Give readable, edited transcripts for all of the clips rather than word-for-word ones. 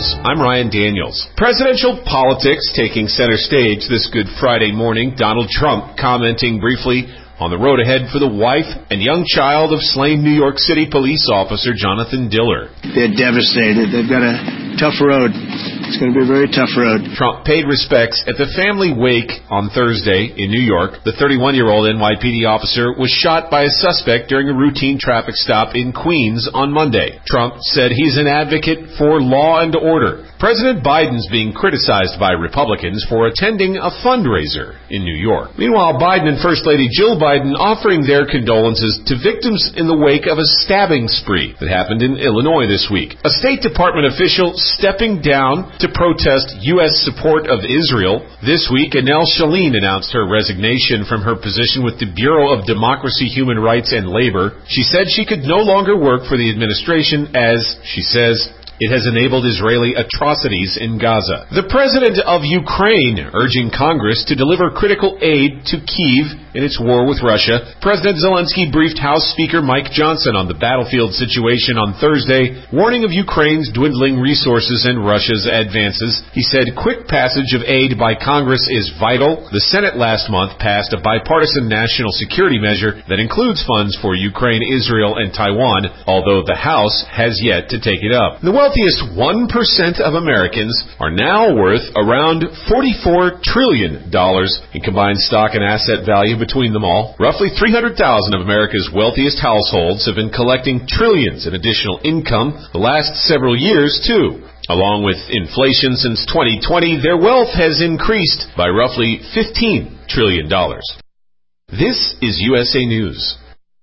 I'm Ryan Daniels. Presidential politics taking center stage this Good Friday morning. Donald Trump commenting briefly on the road ahead for the wife and young child of slain New York City police officer Jonathan Diller. They're devastated. They've got a tough road. It's going to be a very tough road. Trump paid respects at the family wake on Thursday in New York. The 31-year-old NYPD officer was shot by a suspect during a routine traffic stop in Queens on Monday. Trump said he's an advocate for law and order. President Biden's being criticized by Republicans for attending a fundraiser in New York. Meanwhile, Biden and First Lady Jill Biden offering their condolences to victims in the wake of a stabbing spree that happened in Illinois this week. A State Department official stepping down to protest U.S. support of Israel. This week, Anel Shalin announced her resignation from her position with the Bureau of Democracy, Human Rights, and Labor. She said she could no longer work for the administration as, she says, it has enabled Israeli atrocities in Gaza. The president of Ukraine urging Congress to deliver critical aid to Kyiv in its war with Russia. President Zelensky briefed House Speaker Mike Johnson on the battlefield situation on Thursday, warning of Ukraine's dwindling resources and Russia's advances. He said quick passage of aid by Congress is vital. The Senate last month passed a bipartisan national security measure that includes funds for Ukraine, Israel, and Taiwan, although the House has yet to take it up. The wealthiest 1% of Americans are now worth around $44 trillion in combined stock and asset value between them all. Roughly 300,000 of America's wealthiest households have been collecting trillions in additional income the last several years, too. Along with inflation since 2020, their wealth has increased by roughly $15 trillion. This is USA News.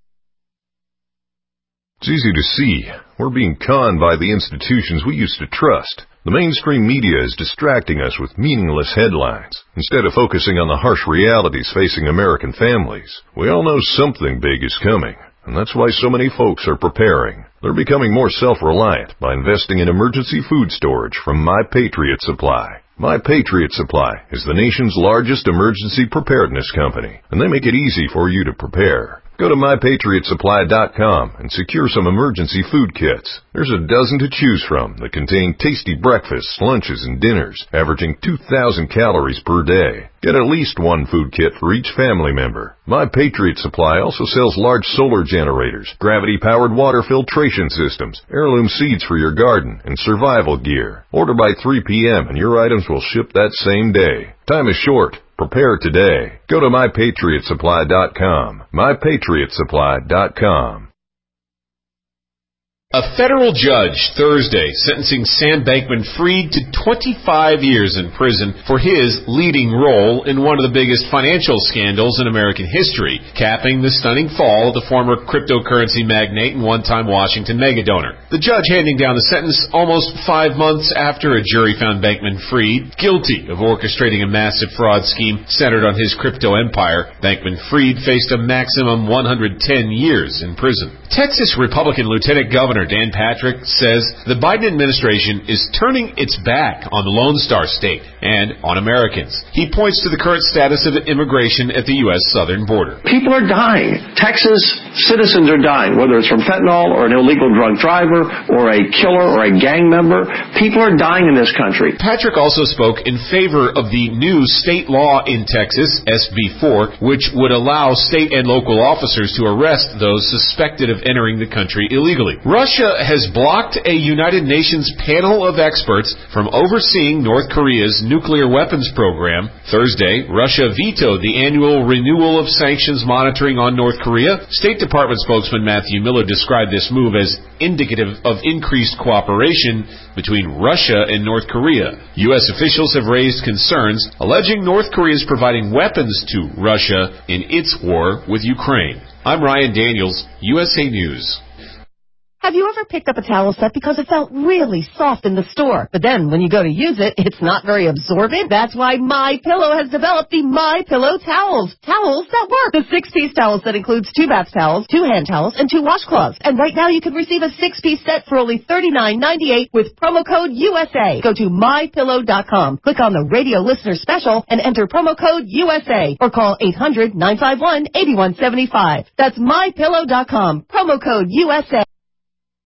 It's easy to see. We're being conned by the institutions we used to trust. The mainstream media is distracting us with meaningless headlines, instead of focusing on the harsh realities facing American families. We all know something big is coming, and that's why so many folks are preparing. They're becoming more self-reliant by investing in emergency food storage from My Patriot Supply. My Patriot Supply is the nation's largest emergency preparedness company, and they make it easy for you to prepare. Go to MyPatriotSupply.com and secure some emergency food kits. There's a dozen to choose from that contain tasty breakfasts, lunches, and dinners, averaging 2,000 calories per day. Get at least one food kit for each family member. My Patriot Supply also sells large solar generators, gravity-powered water filtration systems, heirloom seeds for your garden, and survival gear. Order by 3 p.m. and your items will ship that same day. Time is short. Prepare today. Go to MyPatriotSupply.com. MyPatriotSupply.com. A federal judge Thursday sentencing Sam Bankman-Fried to 25 years in prison for his leading role in one of the biggest financial scandals in American history, capping the stunning fall of the former cryptocurrency magnate and one-time Washington megadonor. The judge handing down the sentence almost 5 months after a jury found Bankman-Fried guilty of orchestrating a massive fraud scheme centered on his crypto empire. Bankman-Fried faced a maximum 110 years in prison. Texas Republican Lieutenant Governor Dan Patrick says the Biden administration is turning its back on the Lone Star State and on Americans. He points to the current status of immigration at the U.S. southern border. People are dying. Texas citizens are dying, whether it's from fentanyl or an illegal drug driver or a killer or a gang member. People are dying in this country. Patrick also spoke in favor of the new state law in Texas, SB 4, which would allow state and local officers to arrest those suspected of entering the country illegally. Russia has blocked a United Nations panel of experts from overseeing North Korea's nuclear weapons program. Thursday, Russia vetoed the annual renewal of sanctions monitoring on North Korea. State Department spokesman Matthew Miller described this move as indicative of increased cooperation between Russia and North Korea. U.S. officials have raised concerns, alleging North Korea is providing weapons to Russia in its war with Ukraine. I'm Ryan Daniels, USA News. Have you ever picked up a towel set because it felt really soft in the store, but then when you go to use it, it's not very absorbent? That's why MyPillow has developed the MyPillow towels. Towels that work. The 6-piece towels that includes 2 bath towels, 2 hand towels, and 2 washcloths. And right now you can receive a 6-piece set for only $39.98 with promo code USA. Go to MyPillow.com. Click on the radio listener special and enter promo code USA or call 800-951-8175. That's MyPillow.com. Promo code USA.